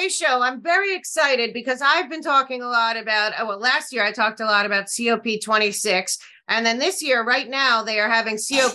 today's show, I'm very excited because I've been talking a lot about, last year I talked a lot about COP26. And then this year, right now, they are having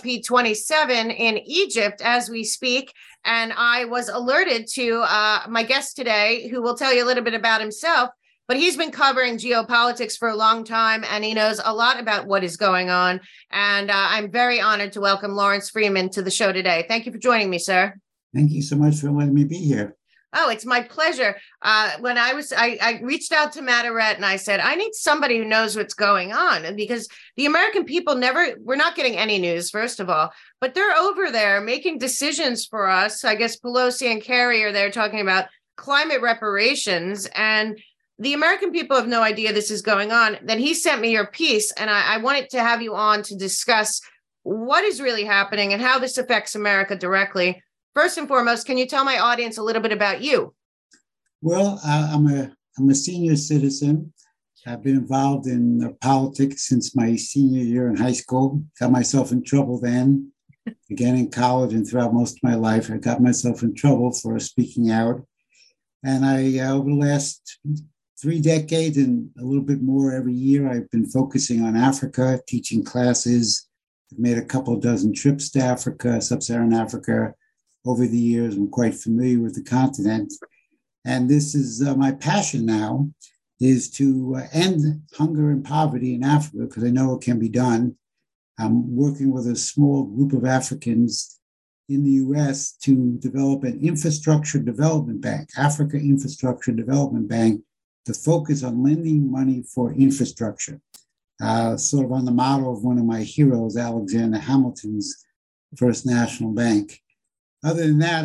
COP27 in Egypt as we speak. And I was alerted to my guest today, who will tell you a little bit about himself. But he's been covering geopolitics for a long time, and he knows a lot about what is going on. And I'm very honored to welcome Lawrence Freeman to the show today. Thank you for joining me, sir. Thank you so much for letting me be here. Oh, it's my pleasure. When I reached out to Matt Ehret and I said, I need somebody who knows what's going on, because the American people we're not getting any news, first of all, but they're over there making decisions for us. I guess Pelosi and Kerry are there talking about climate reparations, and the American people have no idea this is going on. Then he sent me your piece, and I wanted to have you on to discuss what is really happening and how this affects America directly. First and foremost, can you tell my audience a little bit about you? Well, I'm a senior citizen. I've been involved in politics since my senior year in high school. Got myself in trouble then. Again in college and throughout most of my life, I got myself in trouble for speaking out. And over the last 3 decades and a little bit more every year, I've been focusing on Africa, teaching classes. I've made a couple dozen trips to Africa, sub-Saharan Africa. Over the years, I'm quite familiar with the continent. And this is my passion now, is to end hunger and poverty in Africa, because I know it can be done. I'm working with a small group of Africans in the US to develop an infrastructure development bank, Africa Infrastructure Development Bank, to focus on lending money for infrastructure, sort of on the model of one of my heroes, Alexander Hamilton's First National Bank. Other than that,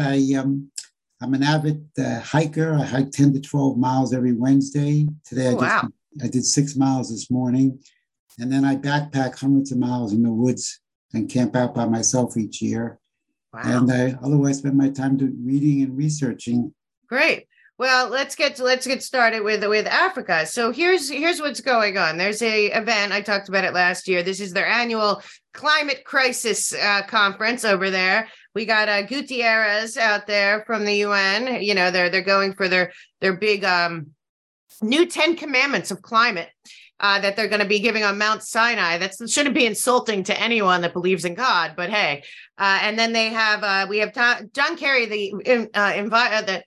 I'm an avid hiker. I hike 10 to 12 miles every Wednesday. Today, I did 6 miles this morning. And then I backpack hundreds of miles in the woods and camp out by myself each year. Wow. And I otherwise spend my time reading and researching. Great. Well, let's get started with Africa. So here's what's going on. There's a event, I talked about it last year. This is their annual climate crisis conference over there. We got Gutierrez out there from the UN. You know, they're going for their big new 10 commandments of climate that they're going to be giving on Mount Sinai. That shouldn't be insulting to anyone that believes in God, but hey. And then we have John Kerry, the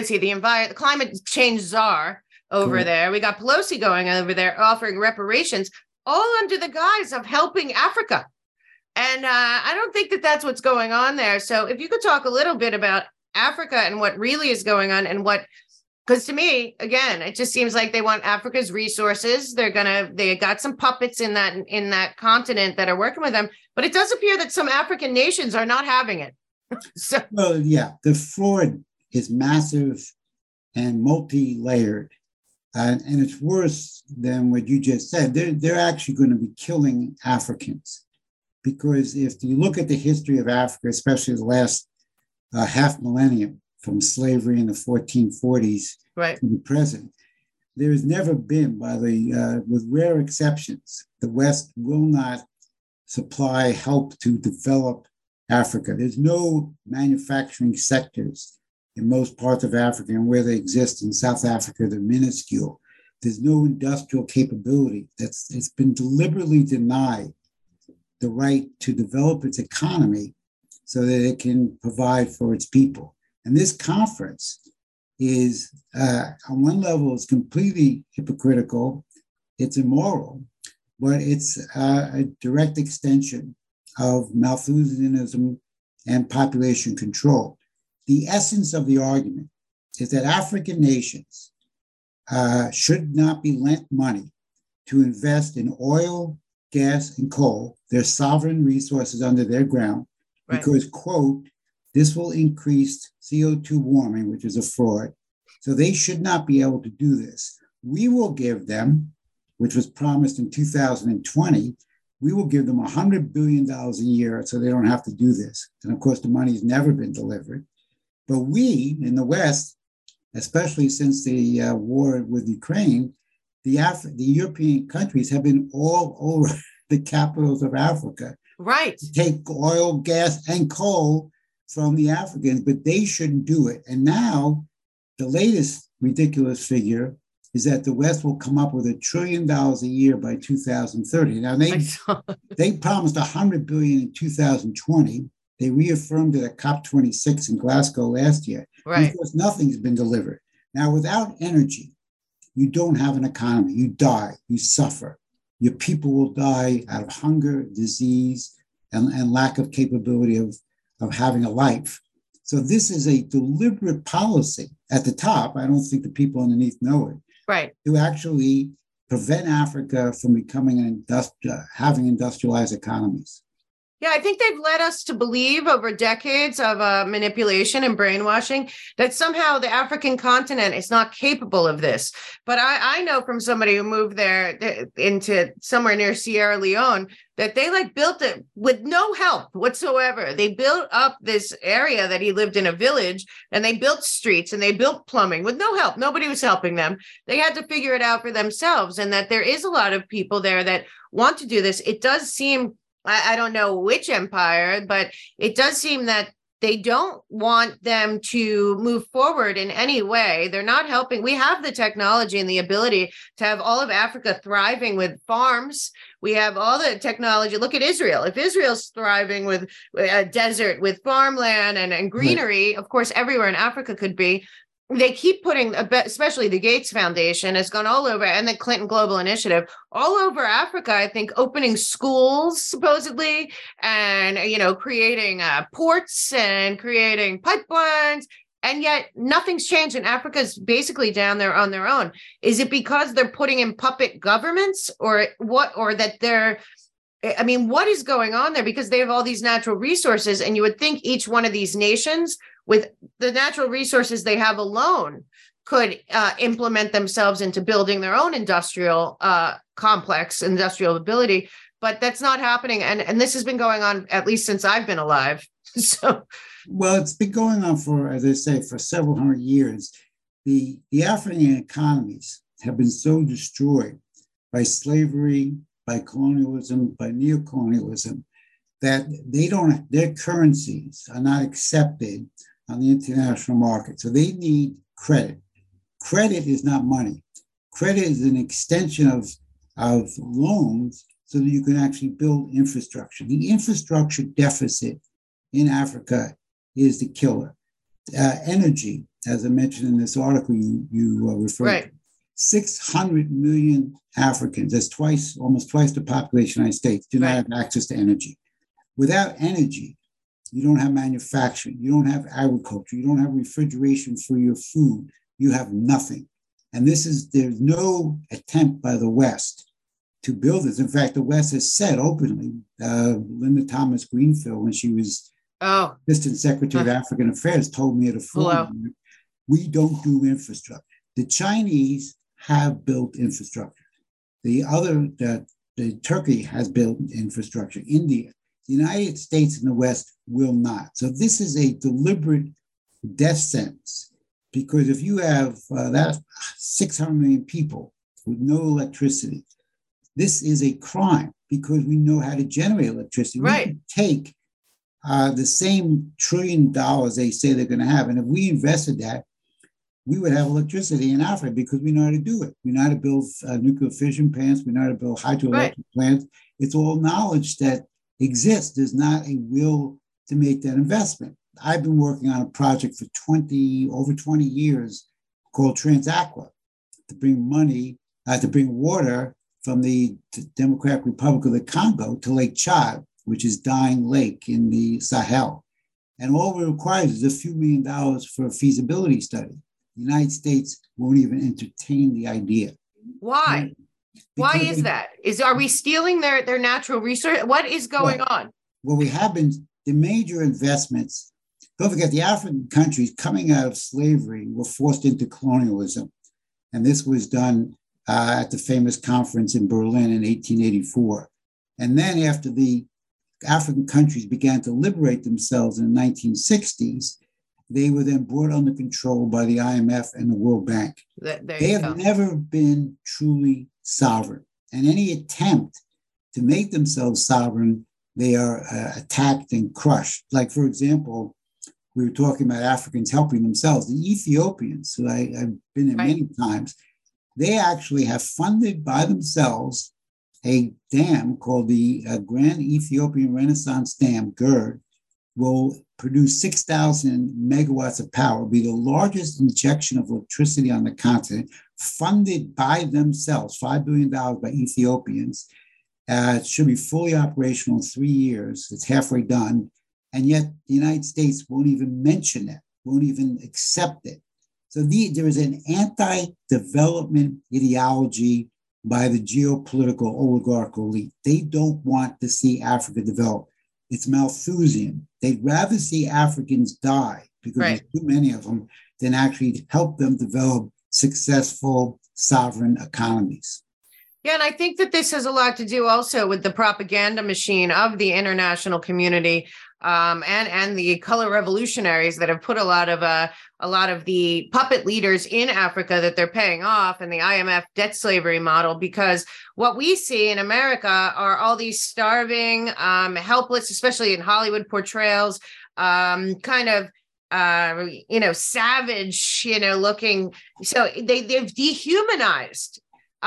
climate change czar over cool. there. We got Pelosi going over there offering reparations, all under the guise of helping Africa. And I don't think that that's what's going on there. So if you could talk a little bit about Africa and what really is going on, and because to me, again, it just seems like they want Africa's resources. They got some puppets in that continent that are working with them, but it does appear that some African nations are not having it. Well, yeah, the fraud is massive and multi-layered. And it's worse than what you just said. They're actually going to be killing Africans. Because if you look at the history of Africa, especially the last half millennium, from slavery in the 1440s right. to the present, there has never been, with rare exceptions, the West will not supply help to develop Africa. There's no manufacturing sectors in most parts of Africa, and where they exist in South Africa, they're minuscule. There's no industrial capability. It's been deliberately denied the right to develop its economy so that it can provide for its people. And this conference is, on one level, is completely hypocritical. It's immoral, but it's a direct extension of Malthusianism and population control. The essence of the argument is that African nations should not be lent money to invest in oil, gas, and coal, their sovereign resources under their ground, right. because, quote, this will increase CO2 warming, which is a fraud. So they should not be able to do this. We will give them, which was promised in 2020, we will give them $100 billion a year so they don't have to do this. And of course, the money's never been delivered. But we in the West, especially since the war with Ukraine, the European countries have been all over the capitals of Africa. Right. To take oil, gas, and coal from the Africans, but they shouldn't do it. And now the latest ridiculous figure is that the West will come up with $1 trillion a year by 2030. Now, they promised $100 billion in 2020. They reaffirmed it at COP26 in Glasgow last year. Right. Because nothing's been delivered. Now, without energy, you don't have an economy. You die, you suffer. Your people will die out of hunger, disease, and lack of capability of having a life. So this is a deliberate policy at the top. I don't think the people underneath know it. Right. To actually prevent Africa from becoming having industrialized economies. Yeah, I think they've led us to believe over decades of manipulation and brainwashing that somehow the African continent is not capable of this. But I know from somebody who moved there into somewhere near Sierra Leone that they built it with no help whatsoever. They built up this area that he lived in, a village, and they built streets and they built plumbing with no help. Nobody was helping them. They had to figure it out for themselves, and that there is a lot of people there that want to do this. It does seem, I don't know which empire, but it does seem that they don't want them to move forward in any way. They're not helping. We have the technology and the ability to have all of Africa thriving with farms. We have all the technology. Look at Israel. If Israel's thriving with a desert, with farmland and greenery, right, of course, everywhere in Africa could be. They keep putting, especially the Gates Foundation has gone all over, and the Clinton Global Initiative, all over Africa, I think, opening schools, supposedly, and, creating ports and creating pipelines. And yet nothing's changed, and Africa's basically down there on their own. Is it because they're putting in puppet governments, or what, or that what is going on there? Because they have all these natural resources, and you would think each one of these nations, with the natural resources they have alone, could implement themselves into building their own industrial complex, industrial ability. But that's not happening. And this has been going on at least since I've been alive. Well, it's been going on for, as I say, for several hundred years. The African economies have been so destroyed by slavery, by colonialism, by neocolonialism, that their currencies are not accepted on the international market. So they need credit. Credit is not money. Credit is an extension of loans so that you can actually build infrastructure. The infrastructure deficit in Africa is the killer. Energy, as I mentioned in this article you referred right to, 600 million Africans, that's almost twice the population of the United States, do not have access to energy. Without energy, you don't have manufacturing, you don't have agriculture, you don't have refrigeration for your food, you have nothing. And there's no attempt by the West to build this. In fact, the West has said openly, Linda Thomas Greenfield, when she was Assistant Secretary of African Affairs, told me at a forum, we don't do infrastructure. The Chinese have built infrastructure. The Turkey has built infrastructure. India. The United States and the West will not. So this is a deliberate death sentence, because if you have that 600 million people with no electricity, this is a crime, because we know how to generate electricity. Right. We can take the same $1 trillion they say they're going to have, and if we invested that, we would have electricity in Africa, because we know how to do it. We know how to build nuclear fission plants. We know how to build hydroelectric plants. It's all knowledge that exists. There's not a will to make that investment. I've been working on a project for over 20 years called Transaqua, to bring water from the Democratic Republic of the Congo to Lake Chad, which is dying lake in the Sahel. And all it requires is a few $1 million for a feasibility study. The United States won't even entertain the idea. Why? Why is that? Are we stealing their natural resource? What is going on? Well, we have been, the major investments, don't forget, the African countries coming out of slavery were forced into colonialism. And this was done at the famous conference in Berlin in 1884. And then after the African countries began to liberate themselves in the 1960s, they were then brought under control by the IMF and the World Bank. They have never been truly sovereign. And any attempt to make themselves sovereign, they are attacked and crushed. Like, for example, we were talking about Africans helping themselves. The Ethiopians, who I've been in many times, they actually have funded by themselves a dam called the Grand Ethiopian Renaissance Dam, GERD, will produce 6,000 megawatts of power, will be the largest injection of electricity on the continent, funded by themselves, $5 billion by Ethiopians. It should be fully operational in 3 years. It's halfway done. And yet the United States won't even mention it, won't even accept it. So there is an anti-development ideology by the geopolitical oligarchical elite. They don't want to see Africa develop. It's Malthusian. They'd rather see Africans die, because there's too many of them, than actually help them develop successful sovereign economies. Yeah, and I think that this has a lot to do also with the propaganda machine of the international community, and the color revolutionaries that have put a lot of the puppet leaders in Africa that they're paying off, and the IMF debt slavery model. Because what we see in America are all these starving, helpless, especially in Hollywood portrayals, kind of savage, looking. So they've dehumanized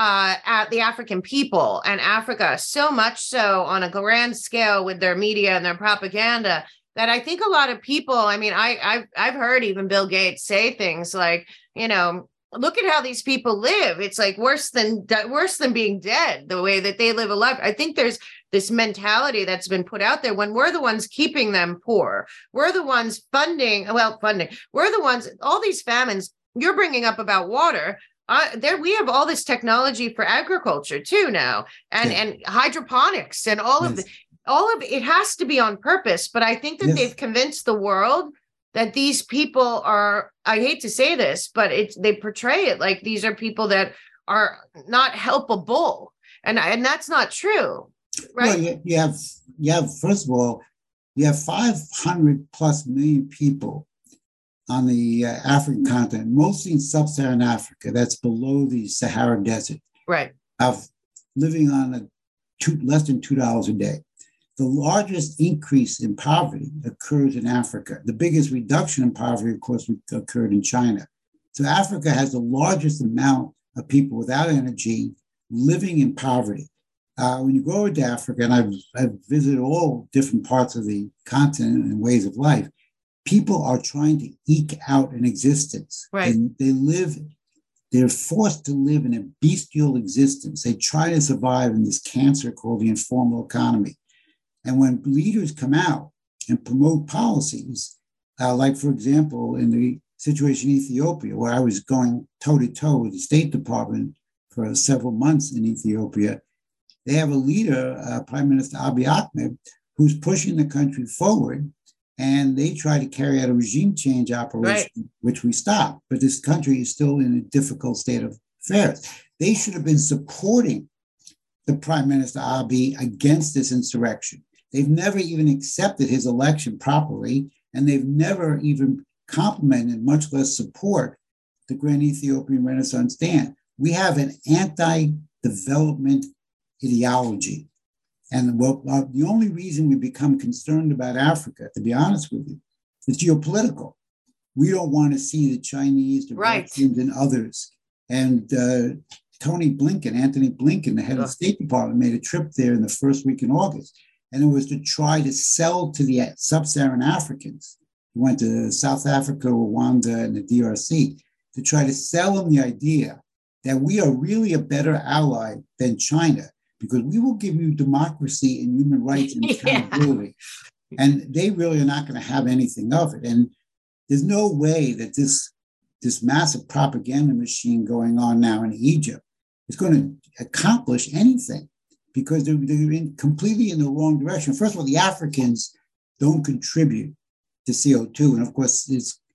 at the African people and Africa, so much so on a grand scale with their media and their propaganda, that I think a lot of people, I mean, I've heard even Bill Gates say things like, look at how these people live. It's like worse than being dead, the way that they live a life. I think there's this mentality that's been put out there when we're the ones keeping them poor. We're the ones funding. We're the ones, all these famines you're bringing up about water. We have all this technology for agriculture too now, and hydroponics and all of it has to be on purpose. But I think that they've convinced the world that these people are, I hate to say this, but they portray it like these are people that are not helpable. And that's not true. Right. Well, you have, first of all, you have 500 plus million people on the African continent, mostly in sub-Saharan Africa, that's below the Sahara Desert, right? Of living on less than $2 a day. The largest increase in poverty occurs in Africa. The biggest reduction in poverty, of course, occurred in China. So Africa has the largest amount of people without energy living in poverty. When you go to Africa, and I've visited all different parts of the continent and ways of life, people are trying to eke out an existence. Right. And they're forced to live in a bestial existence. They try to survive in this cancer called the informal economy. And when leaders come out and promote policies, like, for example, in the situation in Ethiopia, where I was going toe-to-toe with the State Department for several months in Ethiopia, they have a leader, Prime Minister Abiy Ahmed, who's pushing the country forward. And they try to carry out a regime change operation, which we stopped. But this country is still in a difficult state of affairs. They should have been supporting the Prime Minister Abiy against this insurrection. They've never even accepted his election properly, and they've never even complimented, much less support, the Grand Ethiopian Renaissance Dam. We have an anti-development ideology. And the only reason we become concerned about Africa, to be honest with you, is geopolitical. We don't want to see the Chinese, the Russians, and others. And Anthony Blinken, the head of the State Department, made a trip there in the first week in August. And it was to try to sell to the sub-Saharan Africans. He went to South Africa, Rwanda, and the DRC to try to sell them the idea that we are really a better ally than China, because we will give you democracy and human rights and accountability. And they really are not going to have anything of it. And there's no way that this massive propaganda machine going on now in Egypt is going to accomplish anything, because they're completely in the wrong direction. First of all, the Africans don't contribute to CO2. And of course,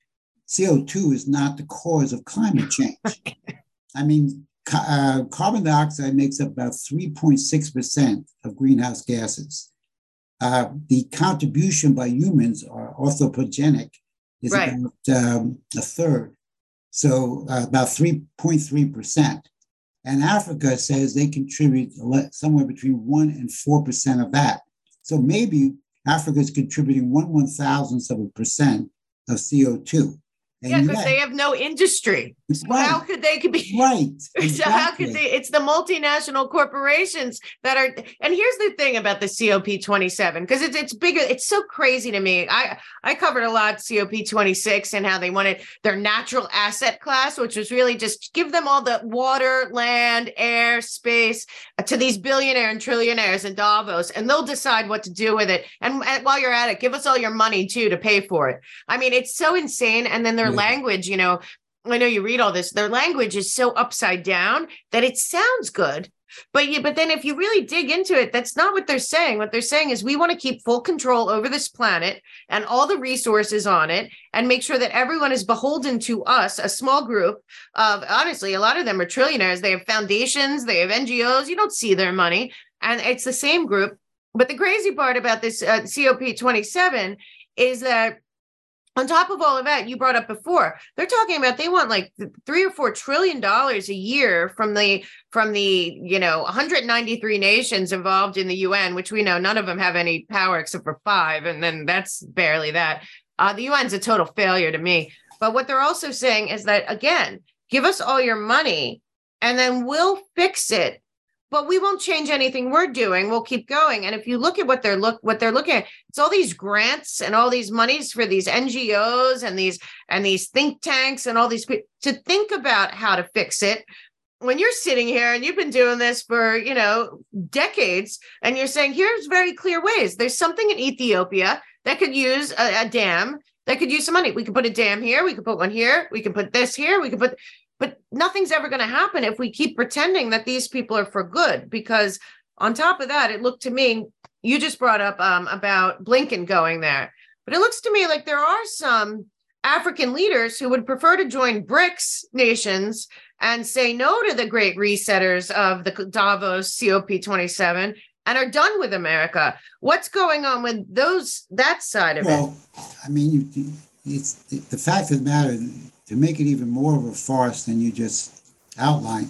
CO2 is not the cause of climate change. I mean, carbon dioxide makes up about 3.6% of greenhouse gases. The contribution by humans, or orthopogenic, is about a third, so about 3.3%. And Africa says they contribute somewhere between 1 and 4% of that. So maybe Africa is contributing 1/1000th of a percent of CO2. Yeah, because they have no industry. So right. How could they be right? Exactly. So how could they? It's the multinational corporations that are. And here's the thing about the COP27, because it's bigger. It's so crazy to me. I covered a lot COP26 and how they wanted their natural asset class, which was really just give them all the water, land, air, space to these billionaire and trillionaires in Davos, and they'll decide what to do with it. And while you're at it, give us all your money too to pay for it. I mean, it's so insane. And then their language, I know you read all this, their language is so upside down that it sounds good. But then if you really dig into it, that's not what they're saying. What they're saying is we want to keep full control over this planet and all the resources on it and make sure that everyone is beholden to us, a small group of, honestly, a lot of them are trillionaires. They have foundations, they have NGOs. You don't see their money. And it's the same group. But the crazy part about this COP27 is that on top of all of that, you brought up before, they're talking about they want like $3 or $4 trillion a year from the 193 nations involved in the UN, which we know none of them have any power except for 5, and then that's barely that. The UN's a total failure to me. But what they're also saying is that, again, give us all your money, and then we'll fix it. But we won't change anything we're doing. We'll keep going. And if you look at what they're looking at, it's all these grants and all these monies for these NGOs and these think tanks and all these people to think about how to fix it. When you're sitting here and you've been doing this for, decades, and you're saying, here's very clear ways. There's something in Ethiopia that could use a dam, that could use some money. We could put a dam here. We could put one here. We can put this here. But nothing's ever going to happen if we keep pretending that these people are for good, because on top of that, it looked to me, you just brought up about Blinken going there, but it looks to me like there are some African leaders who would prefer to join BRICS nations and say no to the great resetters of the Davos COP27 and are done with America. What's going on with that side of it? Well, I mean, it's the fact of the matter, to make it even more of a farce than you just outlined,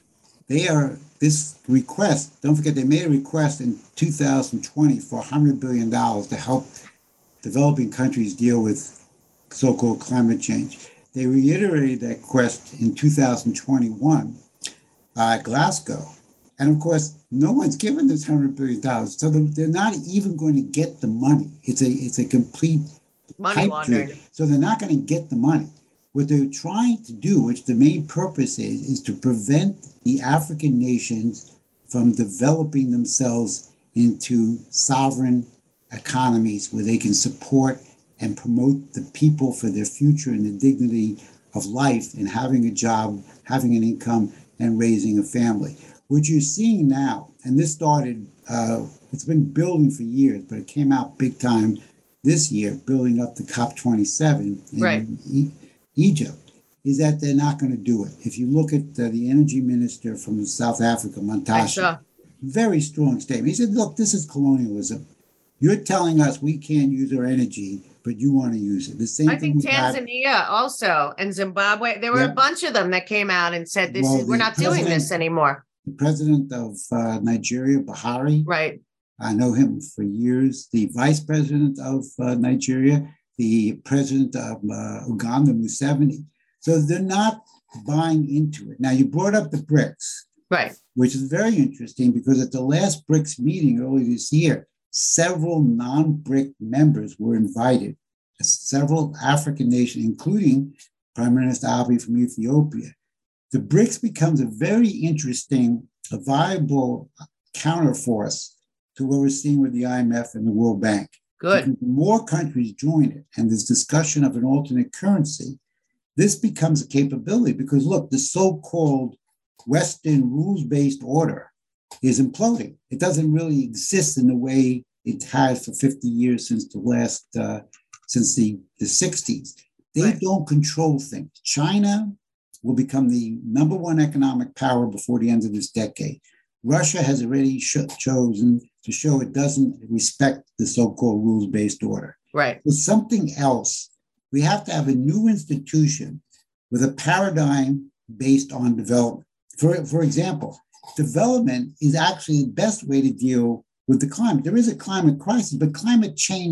this request, don't forget, they made a request in 2020 for $100 billion to help developing countries deal with so-called climate change. They reiterated that request in 2021 at Glasgow. And of course, no one's given this $100 billion. So they're not even going to get the money. It's a complete money laundering. So they're not going to get the money. What they're trying to do, which the main purpose is to prevent the African nations from developing themselves into sovereign economies where they can support and promote the people for their future and the dignity of life and having a job, having an income, and raising a family. What you're seeing now, and this started, it's been building for years, but it came out big time this year, building up to COP27 in Egypt, is that they're not going to do it. If you look at the energy minister from South Africa, Mantashe, very strong statement. He said, look, this is colonialism. You're telling us we can't use our energy, but you want to use it. The same I think Tanzania also, and Zimbabwe, there were a bunch of them that came out and said, we're not doing this anymore. The president of Nigeria, Buhari. Right. I know him for years. The vice president of Nigeria, the president of Uganda, Museveni. So they're not buying into it. Now, you brought up the BRICS, right, which is very interesting because at the last BRICS meeting earlier this year, several non-BRIC members were invited, several African nations, including Prime Minister Abiy from Ethiopia. The BRICS becomes a very interesting, a viable counterforce to what we're seeing with the IMF and the World Bank. Good. Because the more countries join it, and there's discussion of an alternate currency, this becomes a capability because, look, the so-called Western rules-based order is imploding. It doesn't really exist in the way it has for 50 years since the 60s. They don't control things. China will become the number one economic power before the end of this decade. Russia has already chosen to show it doesn't respect the so-called rules-based order. Right. With something else, we have to have a new institution with a paradigm based on development. For example, development is actually the best way to deal with the climate. There is a climate crisis, but climate change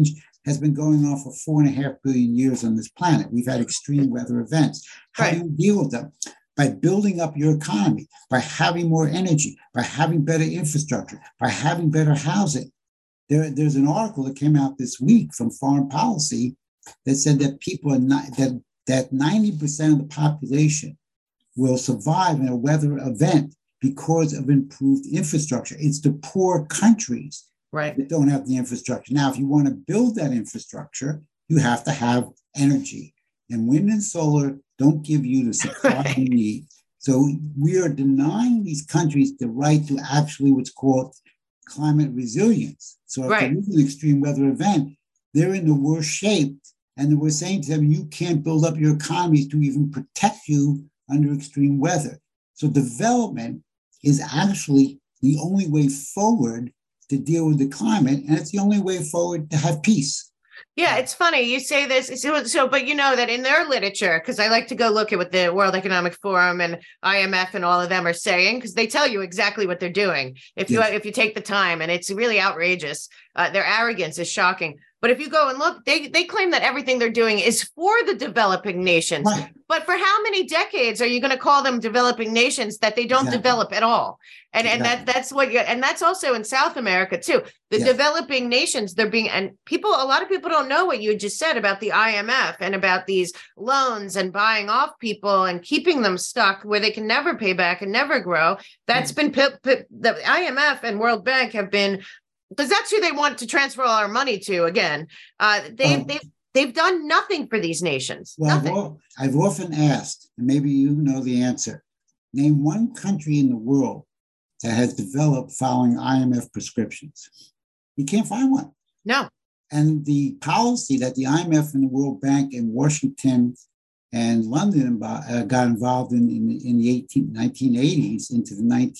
has been going on for 4.5 billion years on this planet. We've had extreme weather events. How do you deal with them? By building up your economy, by having more energy, by having better infrastructure, by having better housing. There's an article that came out this week from Foreign Policy that said that people are not, that 90% of the population will survive in a weather event because of improved infrastructure. It's the poor countries that don't have the infrastructure. Now, if you want to build that infrastructure, you have to have energy. And wind and solar don't give you the supply you need. So we are denying these countries the right to actually what's called climate resilience. So if there is an extreme weather event, they're in the worst shape. And we're saying to them, you can't build up your economies to even protect you under extreme weather. So development is actually the only way forward to deal with the climate. And it's the only way forward to have peace. Yeah, it's funny you say this. So, but you know that in their literature, because I like to go look at what the World Economic Forum and IMF and all of them are saying, because they tell you exactly what they're doing. If you take the time, and it's really outrageous. Their arrogance is shocking. But if you go and look, they claim that everything they're doing is for the developing nations. Right. But for how many decades are you going to call them developing nations that they don't develop at all? And that's what and that's also in South America too. The developing nations, they're being, and a lot of people don't know what you just said about the IMF and about these loans and buying off people and keeping them stuck where they can never pay back and never grow. That's been the IMF and World Bank have been, because that's who they want to transfer all our money to again. They've done nothing for these nations. Well, nothing. I've often asked, and maybe you know the answer, name one country in the world that has developed following IMF prescriptions. You can't find one. No. And the policy that the IMF and the World Bank in Washington and London got involved in the 1980s into the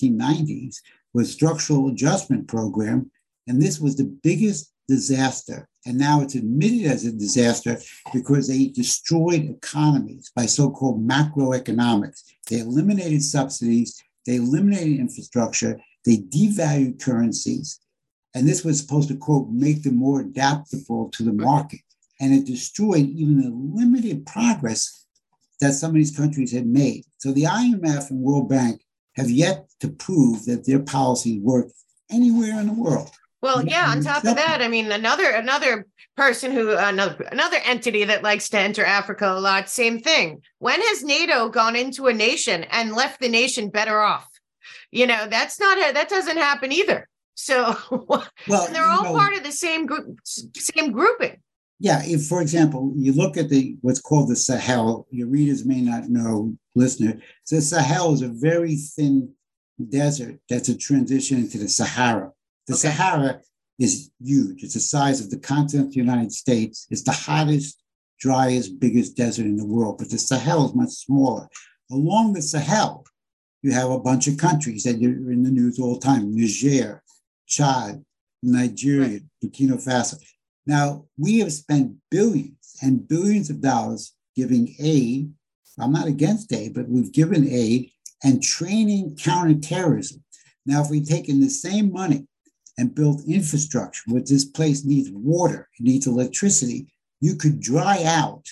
1990s was structural adjustment program. And this was the biggest disaster. And now it's admitted as a disaster because they destroyed economies by so-called macroeconomics. They eliminated subsidies, they eliminated infrastructure, they devalued currencies. And this was supposed to, quote, make them more adaptable to the market. And it destroyed even the limited progress that some of these countries had made. So the IMF and World Bank have yet to prove that their policies work anywhere in the world. Well, yeah, on top of that, I mean, another person another entity that likes to enter Africa a lot, same thing. When has NATO gone into a nation and left the nation better off? You know, that doesn't happen either. So well, they're all part of the same group, same grouping. Yeah, if, for example, you look at what's called the Sahel, your readers may not know, listener, so the Sahel is a very thin desert that's a transition into the Sahara. The Sahara is huge. It's the size of the continent of the United States. It's the hottest, driest, biggest desert in the world, but the Sahel is much smaller. Along the Sahel, you have a bunch of countries that you're in the news all the time: Niger, Chad, Nigeria, Burkina Faso. Now, we have spent billions and billions of dollars giving aid. I'm not against aid, but we've given aid and training counterterrorism. Now, if we take in the same money and build infrastructure, which this place needs water, it needs electricity, you could dry out,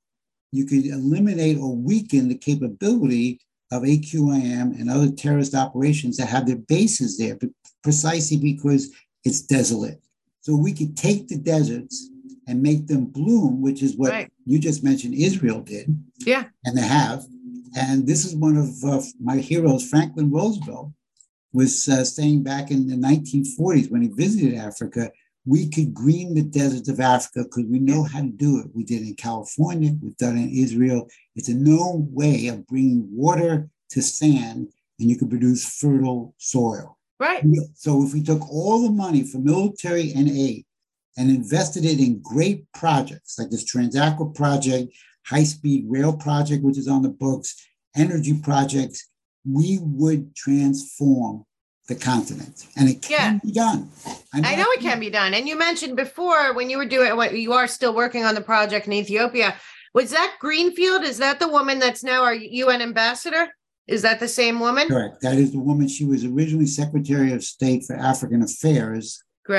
you could eliminate or weaken the capability of AQIM and other terrorist operations that have their bases there, but precisely because it's desolate. So we could take the deserts and make them bloom, which is what you just mentioned Israel did. Yeah. And they have. And this is one of my heroes, Franklin Roosevelt, was saying back in the 1940s when he visited Africa, we could green the deserts of Africa because we know how to do it. We did it in California, we've done it in Israel. It's a known way of bringing water to sand, and you can produce fertile soil. Right. So if we took all the money for military and aid and invested it in great projects like this Transaqua project, high-speed rail project, which is on the books, energy projects, we would transform the continent, and it can be done. I know it can be done. And you mentioned before when you were doing what you are still working on the project in Ethiopia, was that Greenfield? Is that the woman that's now our UN ambassador? Is that the same woman? Correct. That is the woman. She was originally Secretary of State for African Affairs. Great.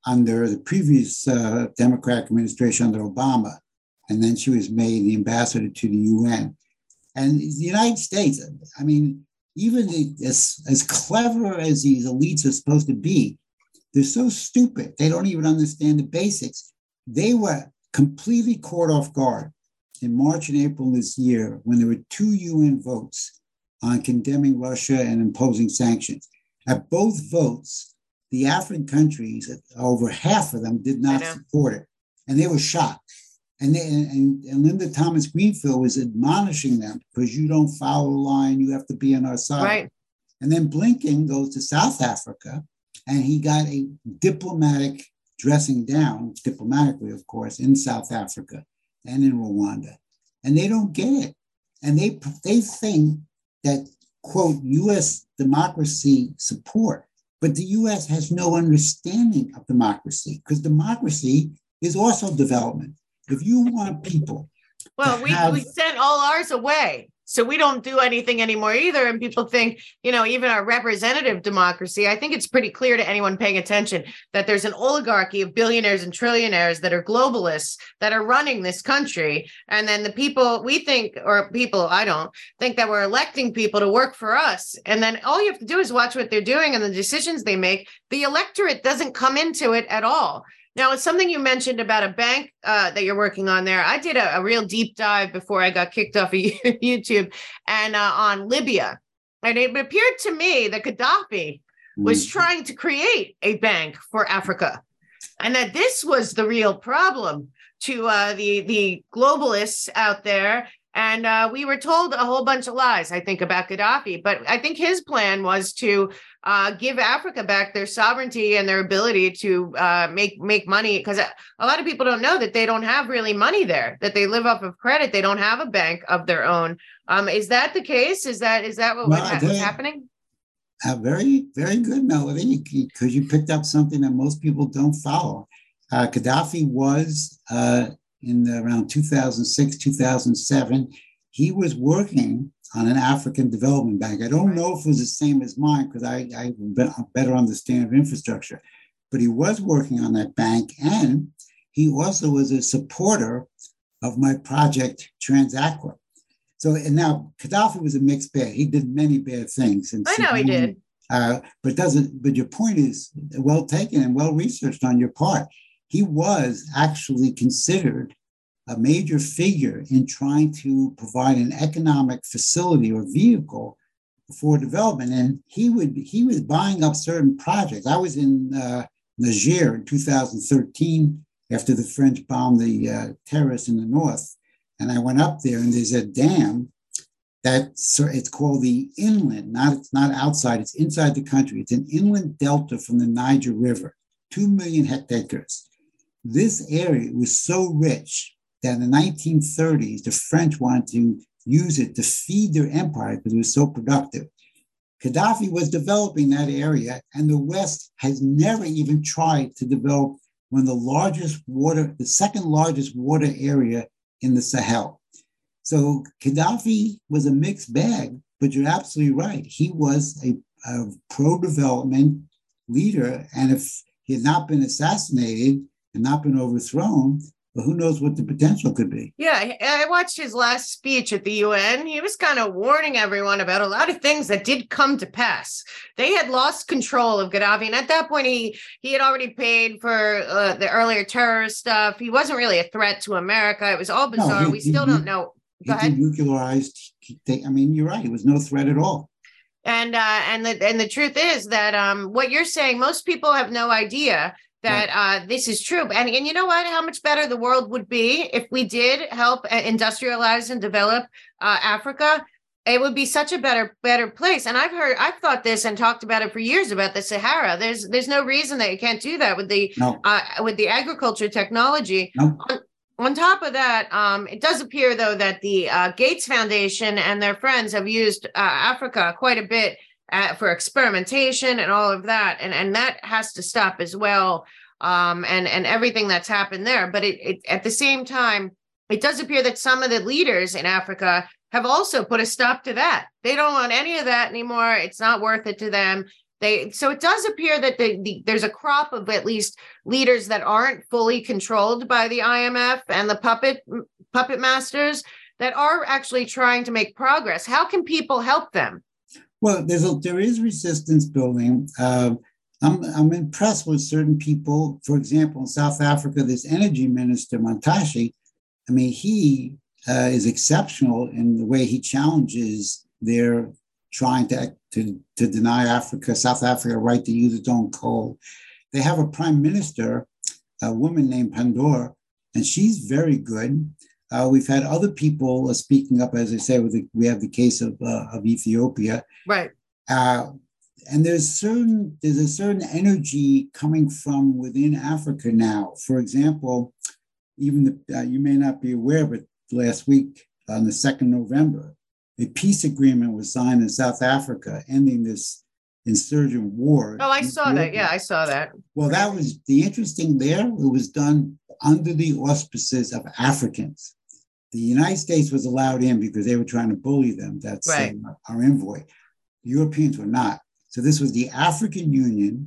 under the previous Democratic administration under Obama. And then she was made the ambassador to the UN. And the United States, I mean, even as clever as these elites are supposed to be, they're so stupid. They don't even understand the basics. They were completely caught off guard in March and April this year when there were 2 UN votes on condemning Russia and imposing sanctions. At both votes, the African countries, over half of them, did not support it. And they were shocked. And Linda Thomas Greenfield was admonishing them, because you don't follow the line, you have to be on our side. Right. And then Blinken goes to South Africa, and he got a diplomatic dressing down, diplomatically, of course, in South Africa and in Rwanda. And they don't get it. And they think that, quote, U.S. democracy support, but the U.S. has no understanding of democracy, because democracy is also development. If you want people, well, we sent all ours away, so we don't do anything anymore either. And people think, even our representative democracy, I think it's pretty clear to anyone paying attention that there's an oligarchy of billionaires and trillionaires that are globalists that are running this country. And then the people I don't think that we're electing people to work for us. And then all you have to do is watch what they're doing and the decisions they make. The electorate doesn't come into it at all. Now, it's something you mentioned about a bank that you're working on there. I did a real deep dive before I got kicked off of YouTube and on Libya. And it appeared to me that Gaddafi was trying to create a bank for Africa, and that this was the real problem to the globalists out there. And we were told a whole bunch of lies, I think, about Gaddafi. But I think his plan was to give Africa back their sovereignty and their ability to make money, because a lot of people don't know that they don't have really money there, that they live off of credit. They don't have a bank of their own. Is that the case? Is that what's happening? Very, very good, Melody, because you picked up something that most people don't follow. Gaddafi was in around 2006, 2007, he was working on an African development bank. I don't know if it was the same as mine, because I better understand of infrastructure, but he was working on that bank. And he also was a supporter of my project, TransAqua. So, and now Gaddafi was a mixed bag. He did many bad things. And I know he did. But your point is well taken and well researched on your part. He was actually considered a major figure in trying to provide an economic facility or vehicle for development. And he was buying up certain projects. I was in Niger in 2013 after the French bombed the terrorists in the north. And I went up there, and there's a dam it's called the inland, it's not outside, it's inside the country. It's an inland delta from the Niger River, 2 million hectares. This area was so rich that in the 1930s, the French wanted to use it to feed their empire because it was so productive. Gaddafi was developing that area, and the West has never even tried to develop the second largest water area in the Sahel. So Gaddafi was a mixed bag, but you're absolutely right. He was a pro-development leader, and if he had not been assassinated and not been overthrown, well, who knows what the potential could be? Yeah, I watched his last speech at the UN. He was kind of warning everyone about a lot of things that did come to pass. They had lost control of Gaddafi, and at that point, he had already paid for the earlier terrorist stuff. He wasn't really a threat to America. It was all bizarre. No, we still don't know. Go ahead. Denuclearized. I mean, you're right. It was no threat at all. And the truth is that what you're saying, most people have no idea that this is true. And you know what? How much better the world would be if we did help industrialize and develop Africa. It would be such a better place. And I've thought this and talked about it for years about the Sahara. There's no reason that you can't do that with the agriculture technology. No. On top of that, it does appear, though, that the Gates Foundation and their friends have used Africa quite a bit for experimentation and all of that. And that has to stop as well, and everything that's happened there. But it at the same time, it does appear that some of the leaders in Africa have also put a stop to that. They don't want any of that anymore. It's not worth it to them. So it does appear that there's a crop of at least leaders that aren't fully controlled by the IMF and the puppet masters that are actually trying to make progress. How can people help them? Well, there is resistance building. I'm impressed with certain people. For example, in South Africa, this energy minister, Mantashe, I mean, he is exceptional in the way he challenges their trying to deny South Africa, a right to use its own coal. They have a prime minister, a woman named Pandor, and she's very good. We've had other people speaking up, as I say, we have the case of Ethiopia. Right. And there's a certain energy coming from within Africa now. For example, even you may not be aware, but last week on the 2nd November, a peace agreement was signed in South Africa, ending this insurgent war. Oh, I saw that. Yeah, I saw that. Well, that was the interesting there. It was done under the auspices of Africans. The United States was allowed in because they were trying to bully them. That's right. Our envoy. Europeans were not. So this was the African Union,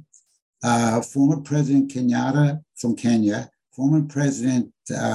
former President Kenyatta from Kenya, former President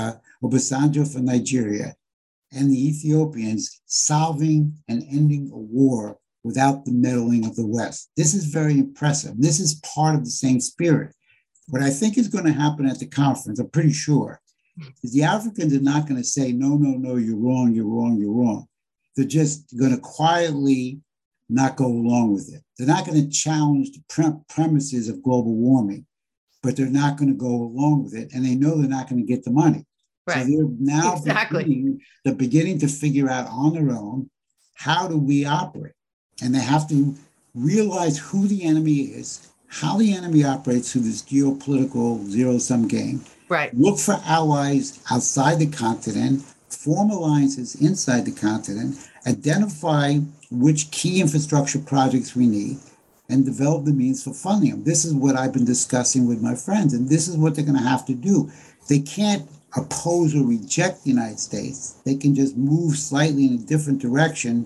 Obasanjo from Nigeria, and the Ethiopians solving and ending a war without the meddling of the West. This is very impressive. This is part of the same spirit. What I think is going to happen at the conference, I'm pretty sure, is the Africans are not going to say, no, you're wrong, you're wrong, you're wrong. They're just going to quietly not go along with it. They're not going to challenge the premises of global warming, but they're not going to go along with it. And they know they're not going to get the money. Right. So they're now exactly. beginning to figure out on their own, how do we operate? And they have to realize who the enemy is, how the enemy operates through this geopolitical zero-sum game. Right. Look for allies outside the continent, form alliances inside the continent, identify which key infrastructure projects we need, and develop the means for funding them. This is what I've been discussing with my friends, and this is what they're going to have to do. They can't oppose or reject the United States. They can just move slightly in a different direction.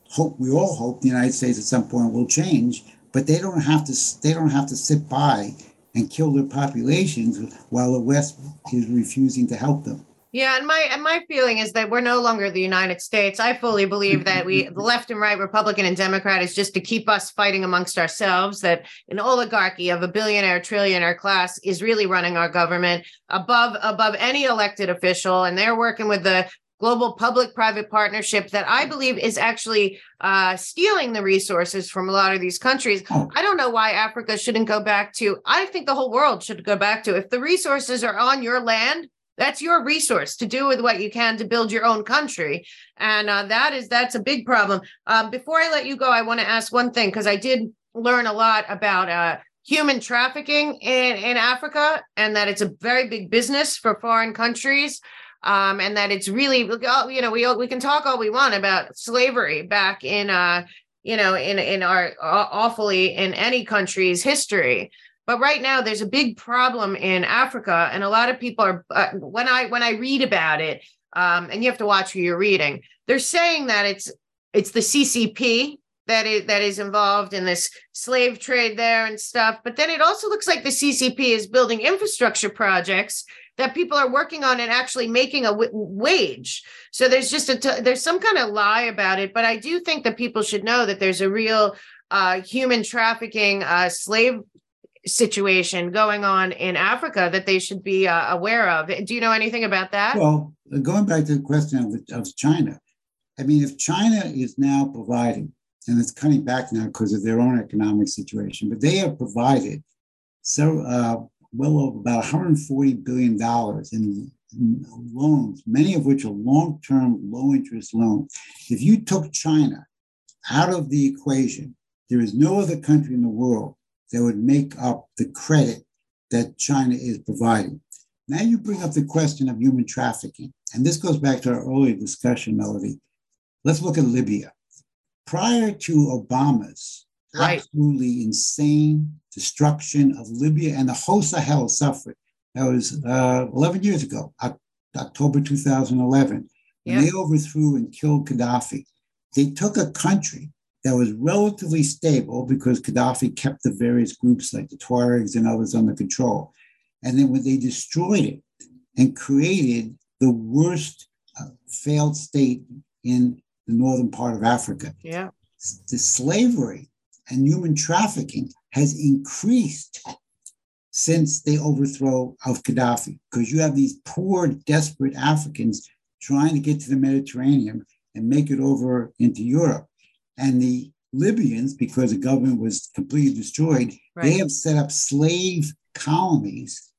We all hope the United States at some point will change, but they don't have to sit by and kill their populations while the West is refusing to help them. Yeah, and my feeling is that we're no longer the United States. I fully believe that the left and right, Republican and Democrat, is just to keep us fighting amongst ourselves, that an oligarchy of a billionaire, trillionaire class is really running our government above any elected official. And they're working with the global public-private partnership that I believe is actually stealing the resources from a lot of these countries. I don't know why Africa shouldn't go back to, I think the whole world should go back to, if the resources are on your land, that's your resource to do with what you can to build your own country. And that's a big problem. Before I let you go, I want to ask one thing, because I did learn a lot about human trafficking in Africa, and that it's a very big business for foreign countries. And that it's really, we can talk all we want about slavery back in our awfully in any country's history. But right now, there's a big problem in Africa, and a lot of people are. When I read about it, and you have to watch who you're reading, they're saying that it's the CCP that is involved in this slave trade there and stuff. But then it also looks like the CCP is building infrastructure projects that people are working on and actually making a wage. So there's just there's some kind of lie about it. But I do think that people should know that there's a real human trafficking slave situation going on in Africa that they should be aware of. Do you know anything about that? Well, going back to the question of China, I mean, if China is now providing, and it's cutting back now because of their own economic situation, but they have provided well over about $140 billion in loans, many of which are long-term, low-interest loans. If you took China out of the equation, there is no other country in the world that would make up the credit that China is providing. Now you bring up the question of human trafficking, and this goes back to our earlier discussion, Melody. Let's look at Libya. Prior to Obama's absolutely insane destruction of Libya, and the whole Sahel suffered. That was 11 years ago, October 2011, when they overthrew and killed Gaddafi. They took a country that was relatively stable because Gaddafi kept the various groups like the Tuaregs and others under control. And then when they destroyed it and created the worst failed state in the northern part of Africa, the slavery and human trafficking has increased since the overthrow of Gaddafi, because you have these poor, desperate Africans trying to get to the Mediterranean and make it over into Europe. And the Libyans, because the government was completely destroyed, they have set up slave colonies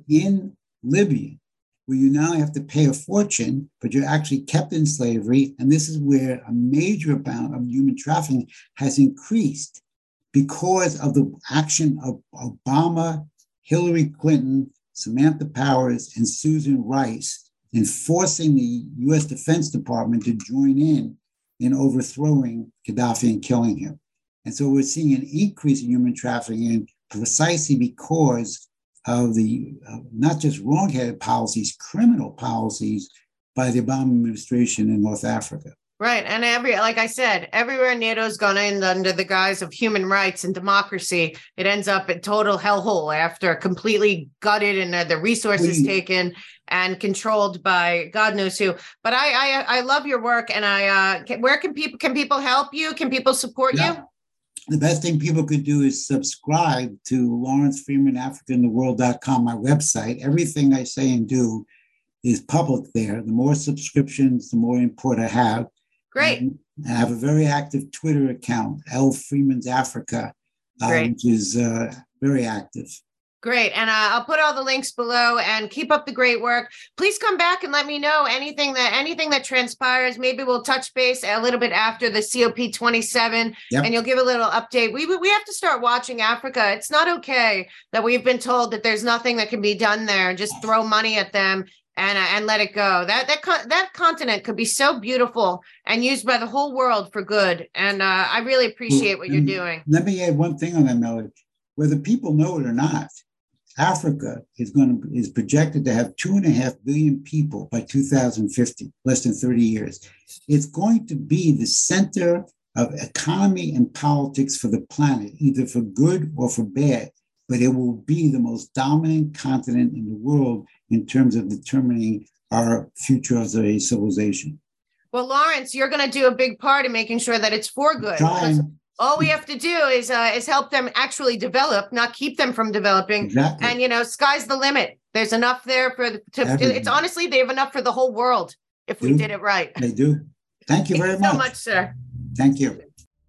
in Libya, where you now have to pay a fortune, but you're actually kept in slavery. And this is where a major amount of human trafficking has increased because of the action of Obama, Hillary Clinton, Samantha Powers, and Susan Rice in forcing the U.S. Defense Department to join in overthrowing Gaddafi and killing him. And so we're seeing an increase in human trafficking precisely because of the not just wrong-headed policies, criminal policies by the Obama administration in North Africa. Right. And like I said, everywhere NATO's gone in under the guise of human rights and democracy, it ends up a total hellhole after completely gutted and the resources taken and controlled by God knows who. But I love your work. And where can people help you? Can people support you? The best thing people could do is subscribe to Lawrence Freeman, AfricaInTheWorld.com, my website. Everything I say and do is public there. The more subscriptions, the more input I have. Great. I have a very active Twitter account, L Freeman's Africa, which is very active. Great. And I'll put all the links below, and keep up the great work. Please come back and let me know anything that transpires. Maybe we'll touch base a little bit after the COP27 and you'll give a little update. We have to start watching Africa. It's not okay that we've been told that there's nothing that can be done there and just throw money at them and let it go. That continent could be so beautiful and used by the whole world for good. And I really appreciate what you're doing. Let me add one thing on that, Melody. Whether people know it or not, Africa is projected to have 2.5 billion people by 2050, less than 30 years. It's going to be the center of economy and politics for the planet, either for good or for bad. But it will be the most dominant continent in the world in terms of determining our future as a civilization. Well, Lawrence, you're going to do a big part in making sure that it's for good. All we have to do is help them actually develop, not keep them from developing. Exactly. And, sky's the limit. There's enough there it's honestly, they have enough for the whole world if we did it right. They do. Thank you very much. Thank you so much, sir. Thank you.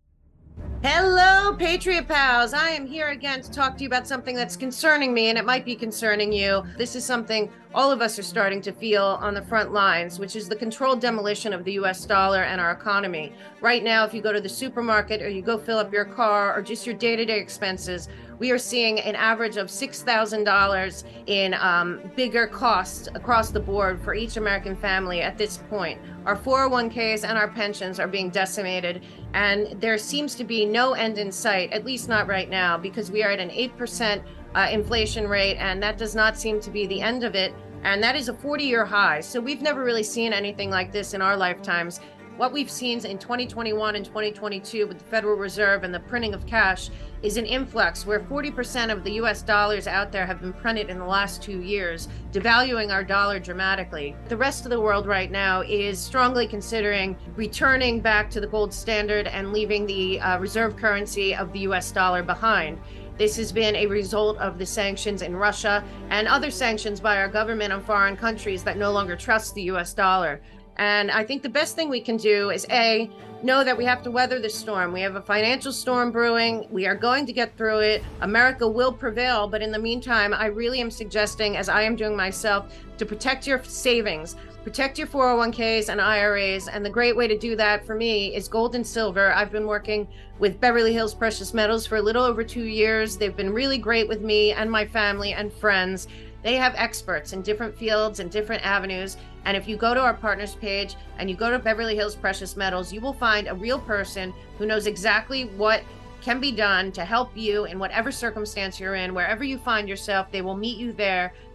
Hello, Patriot Pals. I am here again to talk to you about something that's concerning me, and it might be concerning you. This is something all of us are starting to feel on the front lines, which is the controlled demolition of the US dollar and our economy. Right now, if you go to the supermarket or you go fill up your car or just your day-to-day expenses, we are seeing an average of $6,000 in bigger costs across the board for each American family at this point. Our 401ks and our pensions are being decimated, and there seems to be no end in sight, at least not right now, because we are at an 8% inflation rate, and that does not seem to be the end of it. And that is a 40-year high. So we've never really seen anything like this in our lifetimes. What we've seen in 2021 and 2022 with the Federal Reserve and the printing of cash is an influx where 40% of the US dollars out there have been printed in the last 2 years, devaluing our dollar dramatically. The rest of the world right now is strongly considering returning back to the gold standard and leaving the reserve currency of the US dollar behind. This has been a result of the sanctions in Russia and other sanctions by our government on foreign countries that no longer trust the US dollar. And I think the best thing we can do is know that we have to weather this storm. We have a financial storm brewing. We are going to get through it. America will prevail. But in the meantime, I really am suggesting, as I am doing myself, to protect your savings, protect your 401ks and IRAs. And the great way to do that for me is gold and silver. I've been working with Beverly Hills Precious Metals for a little over 2 years. They've been really great with me and my family and friends. They have experts in different fields and different avenues. And if you go to our partners page and you go to Beverly Hills Precious Metals, you will find a real person who knows exactly what can be done to help you in whatever circumstance you're in. Wherever you find yourself, they will meet you there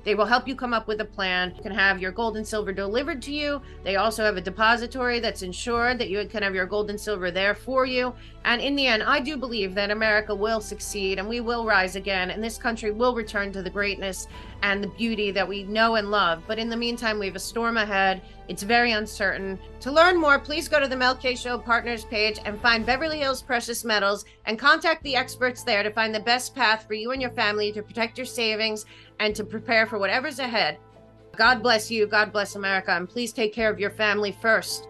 They will help you come up with a plan. You can have your gold and silver delivered to you. They also have a depository that's insured that you can have your gold and silver there for you. And in the end, I do believe that America will succeed and we will rise again, and this country will return to the greatness and the beauty that we know and love. But in the meantime, we have a storm ahead. It's very uncertain. To learn more, please go to the Mel K Show Partners page and find Beverly Hills Precious Metals and contact the experts there to find the best path for you and your family to protect your savings and to prepare for whatever's ahead. God bless you. God bless America. And please take care of your family first.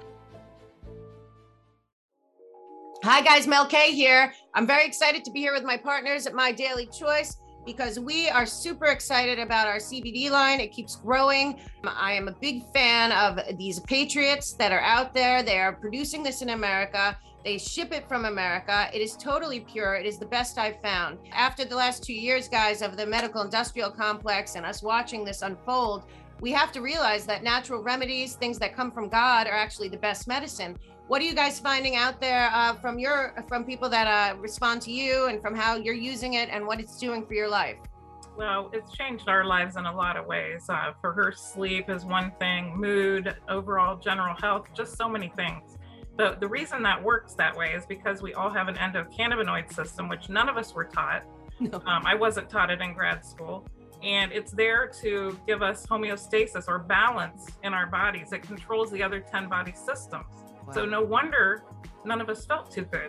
Hi guys, Mel K here. I'm very excited to be here with my partners at My Daily Choice because we are super excited about our CBD line. It keeps growing. I am a big fan of these patriots that are out there. They are producing this in America. They ship it from America. It is totally pure. It is the best I've found. After the last 2 years, guys, of the medical industrial complex and us watching this unfold, we have to realize that natural remedies, things that come from God, are actually the best medicine. What are you guys finding out there from people that respond to you and from how you're using it and what it's doing for your life? Well, it's changed our lives in a lot of ways. For her, sleep is one thing, mood, overall general health, just so many things. The reason that works that way is because we all have an endocannabinoid system, which none of us were taught. No. I wasn't taught it in grad school. And it's there to give us homeostasis or balance in our bodies. It controls the other 10 body systems. Wow. So no wonder none of us felt too good,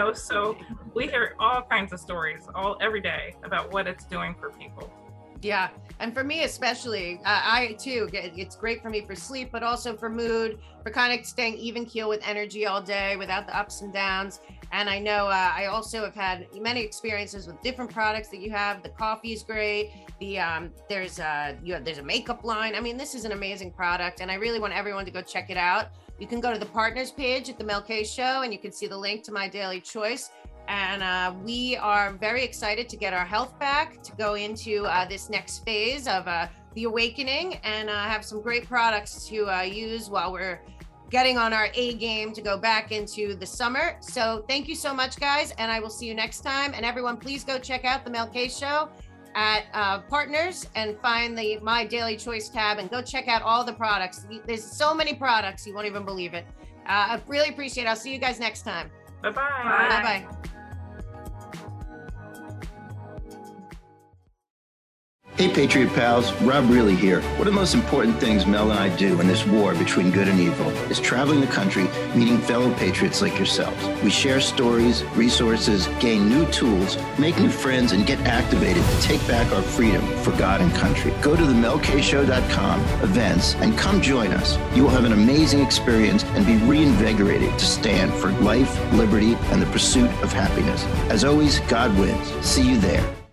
so we hear all kinds of stories every day about what it's doing for people. Yeah. And for me, especially, I too, it's great for me for sleep, but also for mood, for kind of staying even keel with energy all day without the ups and downs. And I know I also have had many experiences with different products that you have. The coffee is great. There's a makeup line. I mean, this is an amazing product, and I really want everyone to go check it out. You can go to the partners page at the Mel K Show, and you can see the link to My Daily Choice. And we are very excited to get our health back, to go into this next phase of the awakening, and have some great products to use while we're getting on our A game to go back into the summer. So thank you so much, guys, and I will see you next time. And everyone, please go check out the Mel K Show at Partners and find the My Daily Choice tab and go check out all the products. There's so many products, you won't even believe it. I really appreciate it. I'll see you guys next time. Bye-bye. Bye-bye. Hey Patriot Pals, Rob Really here. One of the most important things Mel and I do in this war between good and evil is traveling the country, meeting fellow patriots like yourselves. We share stories, resources, gain new tools, make new friends, and get activated to take back our freedom for God and country. Go to themelkshow.com events and come join us. You will have an amazing experience and be reinvigorated to stand for life, liberty, and the pursuit of happiness. As always, God wins. See you there.